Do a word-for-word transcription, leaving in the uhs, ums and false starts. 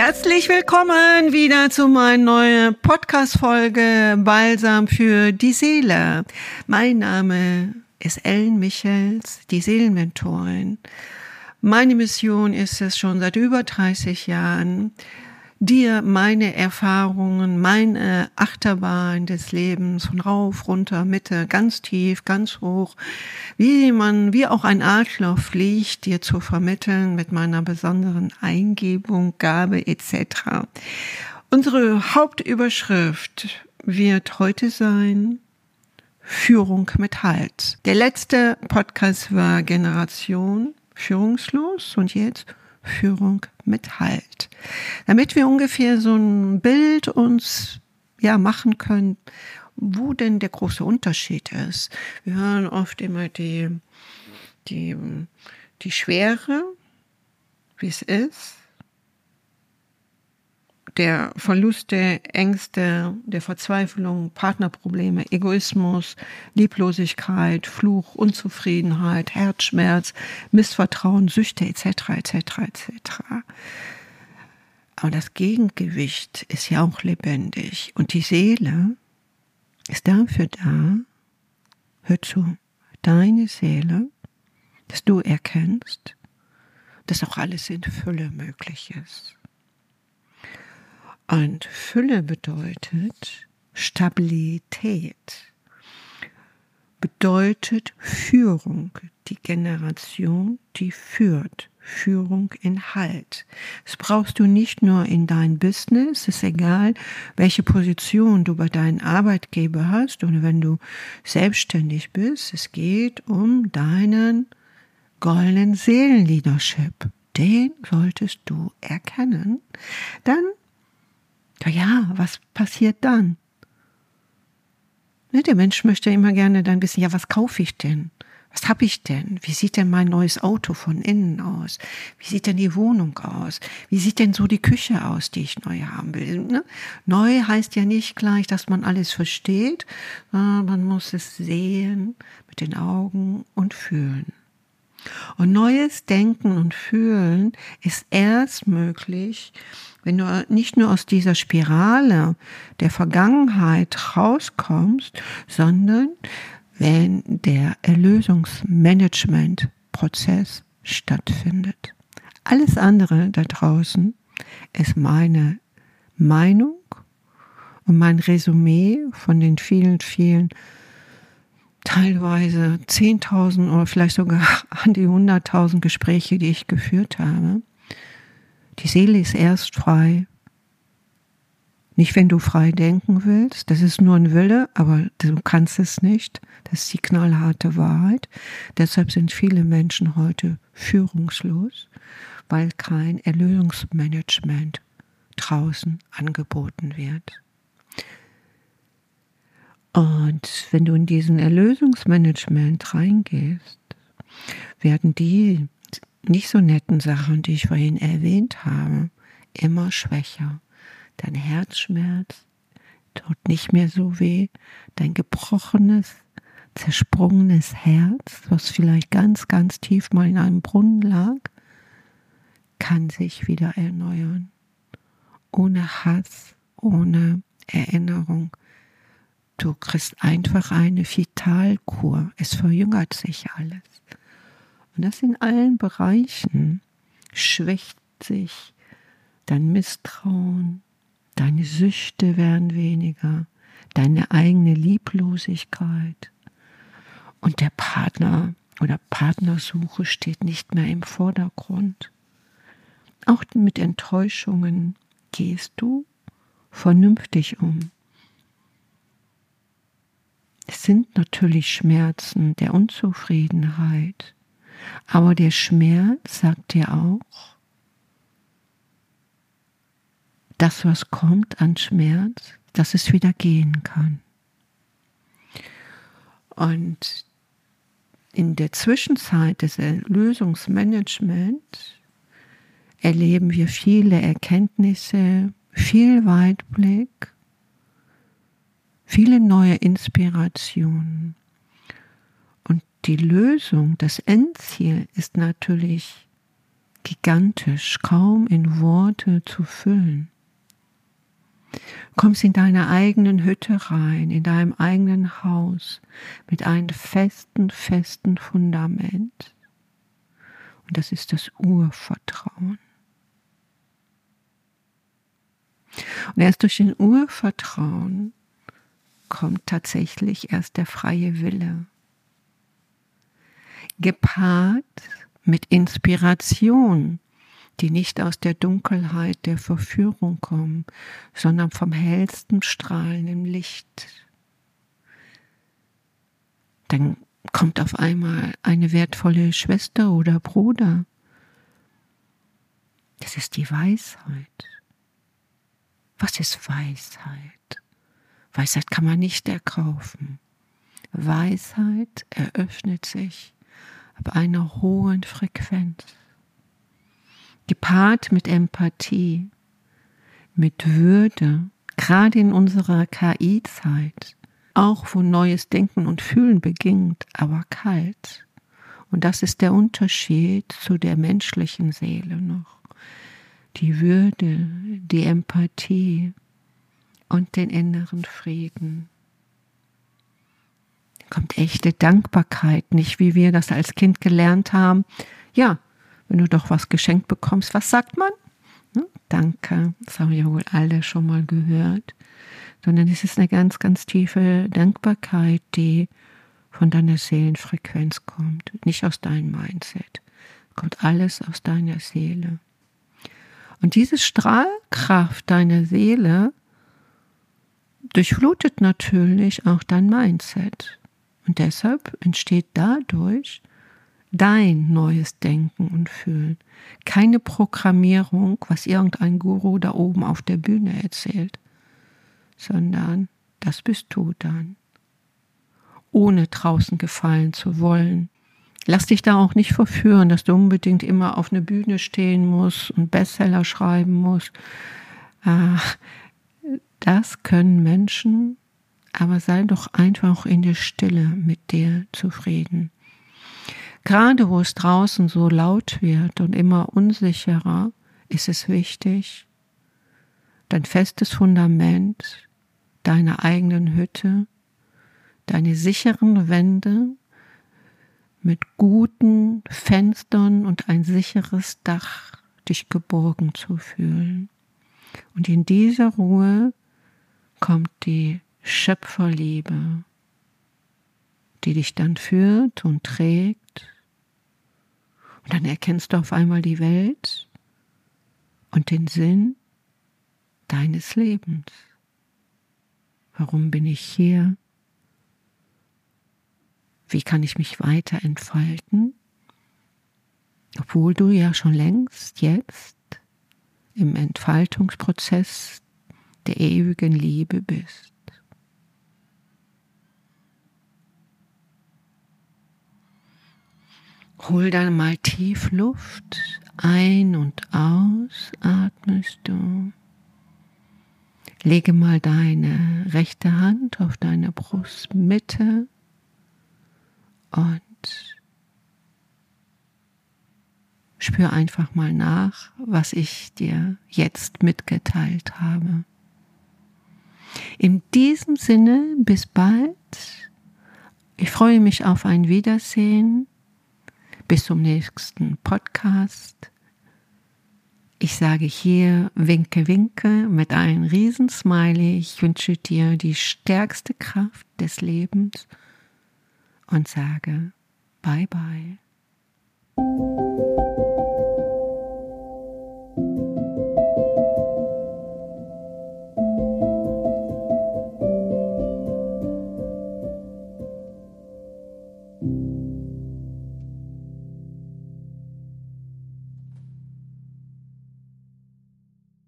Herzlich willkommen wieder zu meiner neuen Podcast-Folge Balsam für die Seele. Mein Name ist Ellen Michels, die Seelenmentorin. Meine Mission ist es schon seit über dreißig Jahren, dir meine Erfahrungen, meine Achterbahn des Lebens von rauf, runter, Mitte, ganz tief, ganz hoch, wie man, wie auch ein Adler fliegt, dir zu vermitteln mit meiner besonderen Eingebung, Gabe et cetera. Unsere Hauptüberschrift wird heute sein: Führung mit Halt. Der letzte Podcast war Generation führungslos und jetzt Führung mit Halt. Damit wir ungefähr so ein Bild uns ja machen können, wo denn der große Unterschied ist. Wir hören oft immer die, die, die Schwere, wie es ist, der Verlust der Ängste, der Verzweiflung, Partnerprobleme, Egoismus, Lieblosigkeit, Fluch, Unzufriedenheit, Herzschmerz, Missvertrauen, Süchte et cetera et cetera et cetera. Aber das Gegengewicht ist ja auch lebendig und die Seele ist dafür da, hör zu, deine Seele, dass du erkennst, dass auch alles in Fülle möglich ist. Und Fülle bedeutet Stabilität, bedeutet Führung, die Generation, die führt, Führung in Halt. Das brauchst du nicht nur in dein Business, es ist egal, welche Position du bei deinem Arbeitgeber hast oder wenn du selbstständig bist, es geht um deinen goldenen Seelenleadership. Den solltest du erkennen. Dann ja, was passiert dann? Der Mensch möchte immer gerne dann wissen, ja, was kaufe ich denn? Was habe ich denn? Wie sieht denn mein neues Auto von innen aus? Wie sieht denn die Wohnung aus? Wie sieht denn so die Küche aus, die ich neu haben will? Ne? Neu heißt ja nicht gleich, dass man alles versteht, sondern man muss es sehen mit den Augen und fühlen. Und neues Denken und Fühlen ist erst möglich, wenn du nicht nur aus dieser Spirale der Vergangenheit rauskommst, sondern wenn der Erlösungsmanagement-Prozess stattfindet. Alles andere da draußen ist meine Meinung und mein Resümee von den vielen, vielen teilweise zehntausend oder vielleicht sogar an die hunderttausend Gespräche, die ich geführt habe. Die Seele ist erst frei. Nicht, wenn du frei denken willst. Das ist nur ein Wille, aber du kannst es nicht. Das ist die knallharte Wahrheit. Deshalb sind viele Menschen heute führungslos, weil kein Erlösungsmanagement draußen angeboten wird. Und wenn du in diesen Erlösungsmanagement reingehst, werden die nicht so netten Sachen, die ich vorhin erwähnt habe, immer schwächer. Dein Herzschmerz tut nicht mehr so weh. Dein gebrochenes, zersprungenes Herz, was vielleicht ganz, ganz tief mal in einem Brunnen lag, kann sich wieder erneuern. Ohne Hass, ohne Erinnerung. Du kriegst einfach eine Vitalkur. Es verjüngert sich alles. Und das in allen Bereichen schwächt sich dein Misstrauen, deine Süchte werden weniger, deine eigene Lieblosigkeit und der Partner oder Partnersuche steht nicht mehr im Vordergrund. Auch mit Enttäuschungen gehst du vernünftig um. Es sind natürlich Schmerzen der Unzufriedenheit, aber der Schmerz sagt dir auch, das, was kommt an Schmerz, dass es wieder gehen kann. Und in der Zwischenzeit des Erlösungsmanagements erleben wir viele Erkenntnisse, viel Weitblick, viele neue Inspirationen. Und die Lösung, das Endziel ist natürlich gigantisch, kaum in Worte zu füllen. Kommst in deine eigenen Hütte rein, in deinem eigenen Haus, mit einem festen, festen Fundament. Und das ist das Urvertrauen. Und erst durch den Urvertrauen kommt tatsächlich erst der freie Wille. Gepaart mit Inspiration, die nicht aus der Dunkelheit der Verführung kommen, sondern vom hellsten strahlenden Licht. Dann kommt auf einmal eine wertvolle Schwester oder Bruder. Das ist die Weisheit. Was ist Weisheit? Weisheit kann man nicht erkaufen. Weisheit eröffnet sich ab einer hohen Frequenz. Gepaart mit Empathie, mit Würde, gerade in unserer K I-Zeit, auch wo neues Denken und Fühlen beginnt, aber kalt. Und das ist der Unterschied zu der menschlichen Seele noch. Die Würde, die Empathie und den inneren Frieden. Da kommt echte Dankbarkeit, nicht wie wir das als Kind gelernt haben. Ja, wenn du doch was geschenkt bekommst, was sagt man? Hm, danke, das haben wir wohl alle schon mal gehört. Sondern es ist eine ganz, ganz tiefe Dankbarkeit, die von deiner Seelenfrequenz kommt, nicht aus deinem Mindset. Kommt alles aus deiner Seele. Und diese Strahlkraft deiner Seele durchflutet natürlich auch dein Mindset. Und deshalb entsteht dadurch dein neues Denken und Fühlen. Keine Programmierung, was irgendein Guru da oben auf der Bühne erzählt, sondern das bist du dann. Ohne draußen gefallen zu wollen. Lass dich da auch nicht verführen, dass du unbedingt immer auf einer Bühne stehen musst und Bestseller schreiben musst. Das können Menschen, aber sei doch einfach in der Stille mit dir zufrieden. Gerade wo es draußen so laut wird und immer unsicherer, ist es wichtig, dein festes Fundament, deine eigenen Hütte, deine sicheren Wände mit guten Fenstern und ein sicheres Dach, dich geborgen zu fühlen. Und in dieser Ruhe kommt die Schöpferliebe, die dich dann führt und trägt. Und dann erkennst du auf einmal die Welt und den Sinn deines Lebens. Warum bin ich hier? Wie kann ich mich weiter entfalten? Obwohl du ja schon längst jetzt im Entfaltungsprozess der ewigen Liebe bist. Hol dann mal tief Luft ein und aus, atmest du. Lege mal deine rechte Hand auf deine Brustmitte und spür einfach mal nach, was ich dir jetzt mitgeteilt habe. In diesem Sinne, bis bald. Ich freue mich auf ein Wiedersehen. Bis zum nächsten Podcast. Ich sage hier winke, winke mit einem Riesensmiley. Ich wünsche dir die stärkste Kraft des Lebens und sage bye bye.